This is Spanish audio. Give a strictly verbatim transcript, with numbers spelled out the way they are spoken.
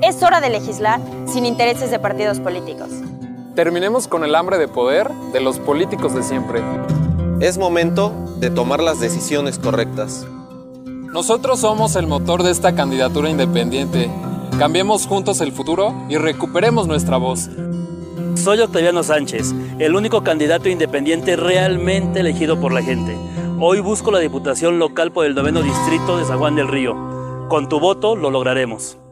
Es hora de legislar sin intereses de partidos políticos. Terminemos con el hambre de poder de los políticos de siempre. Es momento de tomar las decisiones correctas. Nosotros somos el motor de esta candidatura independiente. Cambiemos juntos el futuro y recuperemos nuestra voz. Soy Octaviano Sánchez, el único candidato independiente realmente elegido por la gente. Hoy busco la diputación local por el noveno distrito de San Juan del Río. Con tu voto lo lograremos.